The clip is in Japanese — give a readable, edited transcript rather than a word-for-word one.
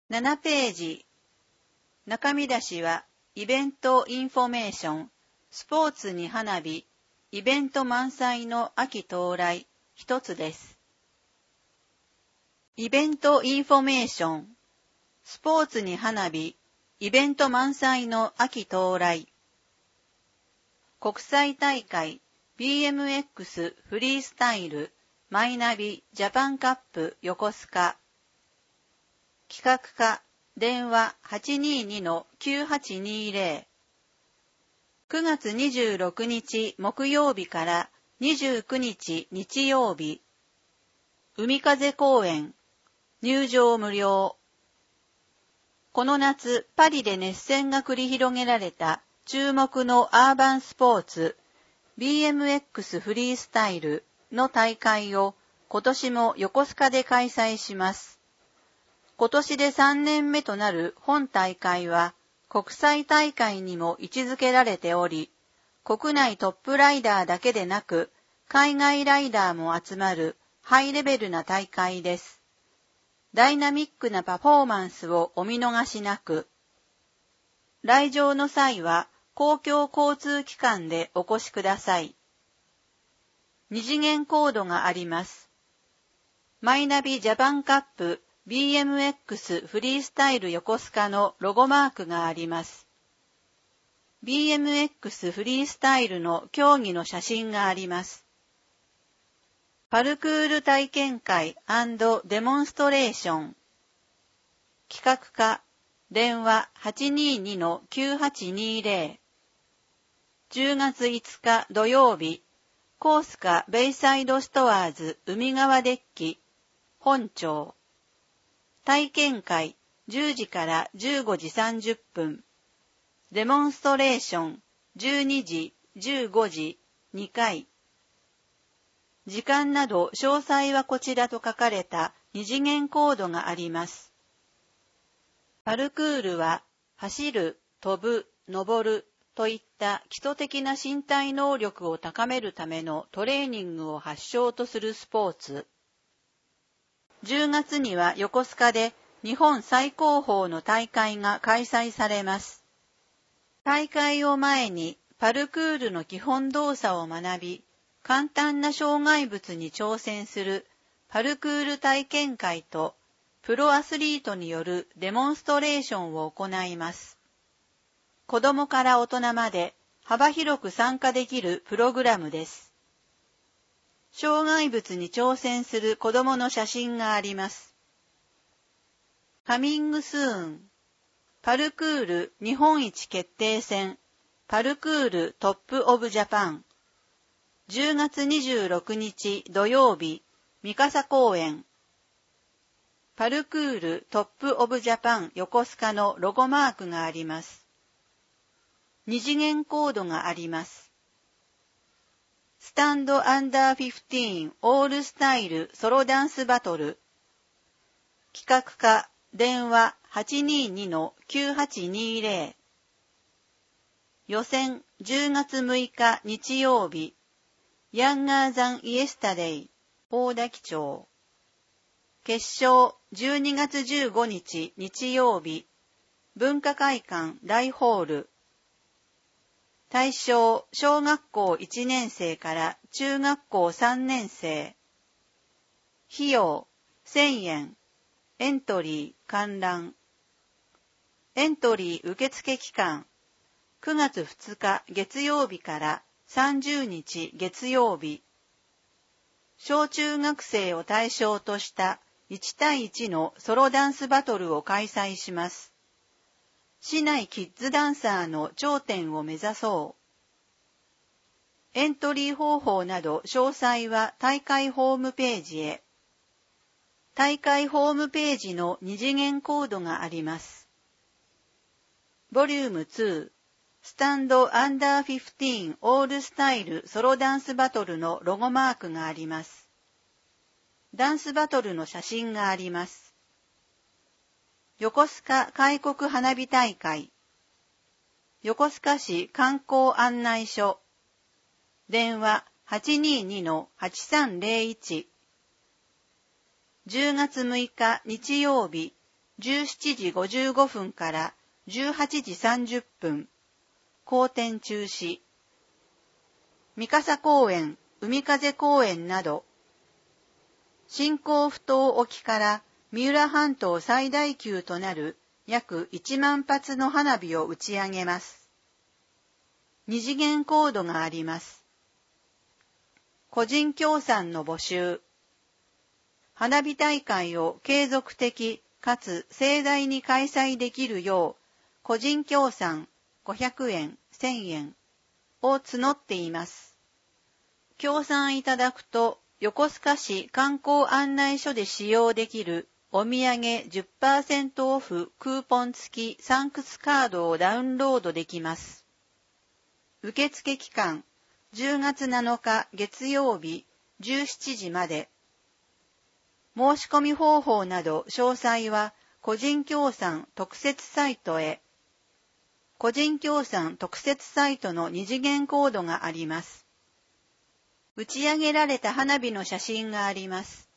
7ページ。中見出しは、イベントインフォメーション、スポーツに花火、イベント満載の秋到来、一つです。イベントインフォメーション、スポーツに花火、イベント満載の秋到来。国際大会 BMX フリースタイルマイナビジャパンカップ横須賀。企画課電話 822-9820。9月26日木曜日から29日日曜日。海風公園。入場無料。この夏、パリで熱戦が繰り広げられた注目のアーバンスポーツ、BMX フリースタイルの大会を今年も横須賀で開催します。今年で3年目となる本大会は国際大会にも位置づけられており、国内トップライダーだけでなく、海外ライダーも集まるハイレベルな大会です。ダイナミックなパフォーマンスをお見逃しなく。来場の際は公共交通機関でお越しください。二次元コードがあります。マイナビジャパンカップ BMX フリースタイル横須賀のロゴマークがあります。BMX フリースタイルの競技の写真があります。パルクール体験会&デモンストレーション。企画課電話 822-9820。10月5日土曜日、コースカベイサイドストアーズ海側デッキ、本町。体験会10時から15時30分。デモンストレーション12時、15時、2回。時間など詳細はこちらと書かれた二次元コードがあります。パルクールは走る、飛ぶ、登るといった基礎的な身体能力を高めるためのトレーニングを発祥とするスポーツ。10月には横須賀で日本最高峰の大会が開催されます。大会を前にパルクールの基本動作を学び、簡単な障害物に挑戦するパルクール体験会とプロアスリートによるデモンストレーションを行います。子供から大人まで幅広く参加できるプログラムです。障害物に挑戦する子供の写真があります。カミングスーン。パルクール日本一決定戦パルクールトップオブジャパン。10月26日土曜日、三笠公園。パルクールトップオブジャパン横須賀のロゴマークがあります。二次元コードがあります。スタンドアンダー15オールスタイルソロダンスバトル。企画課電話 822-9820。予選10月6日日曜日。ヤンガーザンイエスタデイ大滝町。決勝12月15日日曜日。文化会館大ホール。対象小学校1年生から中学校3年生。費用1000円。エントリー観覧。エントリー受付期間9月2日月曜日から30日月曜日。小中学生を対象とした1対1のソロダンスバトルを開催します。市内キッズダンサーの頂点を目指そう。エントリー方法など詳細は大会ホームページへ。大会ホームページの二次元コードがあります。ボリューム2、スタンドアンダー15オールスタイルソロダンスバトルのロゴマークがあります。ダンスバトルの写真があります。横須賀開国花火大会。横須賀市観光案内所。電話 822-8301。10月6日日曜日、 17時55分から18時30分、公展中止。三笠公園、海風公園など、新港埠頭沖から三浦半島最大級となる約1万発の花火を打ち上げます。二次元コードがあります。個人協賛の募集。花火大会を継続的かつ盛大に開催できるよう、個人協賛500円、1000円を募っています。協賛いただくと、横須賀市観光案内所で使用できるお土産 10% オフクーポン付きサンクスカードをダウンロードできます。受付期間、10月7日月曜日17時まで。申し込み方法など詳細は個人協賛特設サイトへ。個人協賛特設サイトの二次元コードがあります。打ち上げられた花火の写真があります。